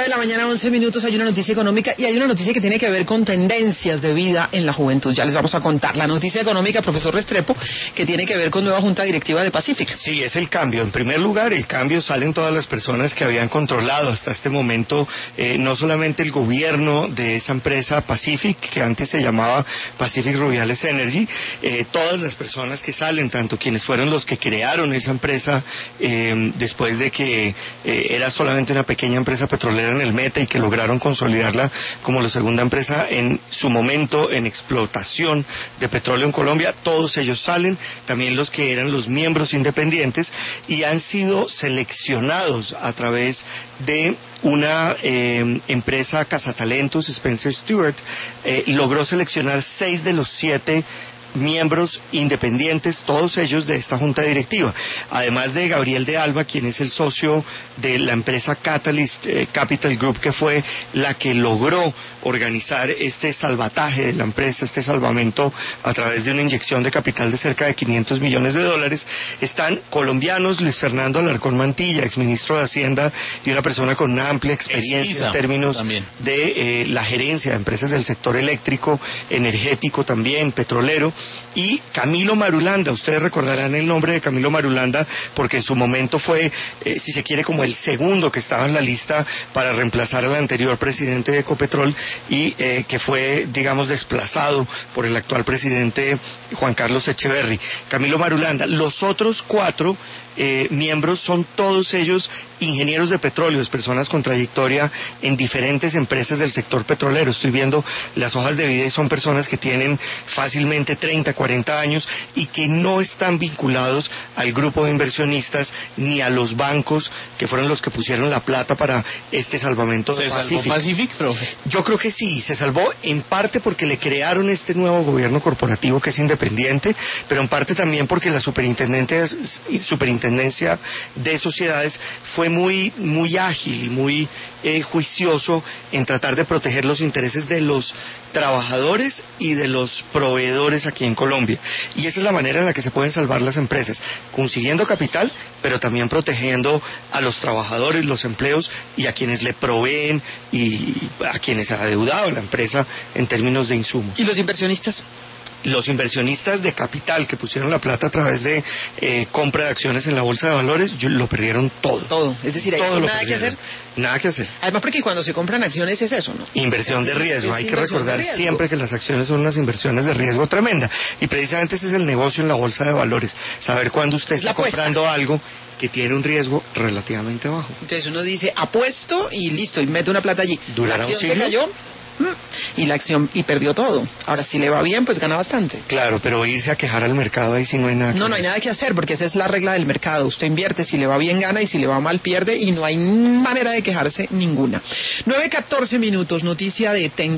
9 de la mañana, 11 minutos, hay una noticia económica y hay una noticia que tiene que ver con tendencias de vida en la juventud. Ya les vamos a contar. La noticia económica, profesor Restrepo, que tiene que ver con nueva junta directiva de Pacific. Sí, es el cambio. En primer lugar, el cambio salen todas las personas que habían controlado hasta este momento, no solamente el gobierno de esa empresa Pacific, que antes se llamaba Pacific Rubiales Energy, todas las personas que salen, tanto quienes fueron los que crearon esa empresa después de que era solamente una pequeña empresa petrolera en el Meta y que lograron consolidarla como la segunda empresa en su momento en explotación de petróleo en Colombia, todos ellos salen, también los que eran los miembros independientes y han sido seleccionados a través de una empresa cazatalentos, Spencer Stuart, logró seleccionar 6 de los 7 miembros independientes, todos ellos de esta junta directiva, además de Gabriel de Alba, quien es el socio de la empresa Catalyst Capital Group, que fue la que logró organizar este salvataje de la empresa, este salvamento a través de una inyección de capital de cerca de $500 millones. Están colombianos, Luis Fernando Alarcón Mantilla, exministro de Hacienda y una persona con una amplia experiencia en términos también de la gerencia de empresas del sector eléctrico, energético también, petrolero, y Camilo Marulanda. Ustedes recordarán el nombre de Camilo Marulanda porque en su momento fue, si se quiere, como el segundo que estaba en la lista para reemplazar al anterior presidente de Ecopetrol y que fue, digamos, desplazado por el actual presidente Juan Carlos Echeverry. Camilo Marulanda. Los otros 4 miembros son todos ellos ingenieros de petróleo, personas con trayectoria en diferentes empresas del sector petrolero. Estoy viendo las hojas de vida y son personas que tienen fácilmente 30, 40 años y que no están vinculados al grupo de inversionistas ni a los bancos que fueron los que pusieron la plata para este salvamento de Pacific. ¿Se salvó Pacific, profe? Yo creo que sí, se salvó en parte porque le crearon este nuevo gobierno corporativo que es independiente, pero en parte también porque la superintendencia de sociedades fue muy ágil y muy juicioso en tratar de proteger los intereses de los trabajadores y de los proveedores aquí en Colombia. Y esa es la manera en la que se pueden salvar las empresas, consiguiendo capital, pero también protegiendo a los trabajadores, los empleos y a quienes le proveen y a quienes ha adeudado la empresa en términos de insumos. ¿Y los inversionistas? Los inversionistas de capital que pusieron la plata a través de compra de acciones en la bolsa de valores, lo perdieron todo. Todo, es decir, hay nada que hacer. Nada que hacer. Además porque cuando se compran acciones es eso, ¿no? Inversión de riesgo, hay que recordar siempre que las acciones son unas inversiones de riesgo tremenda. Y precisamente ese es el negocio en la bolsa de valores, saber cuándo usted está comprando algo que tiene un riesgo relativamente bajo. Entonces uno dice, apuesto y listo, y mete una plata allí. ¿Durará un siglo? Se cayó. Y la acción y perdió todo. Ahora si le va bien pues gana bastante. Claro, pero irse a quejar al mercado ahí sí no hay nada que hacer. No hay nada que hacer porque esa es la regla del mercado. Usted invierte, si le va bien gana y si le va mal pierde y no hay manera de quejarse ninguna. 9:14 minutos, noticia de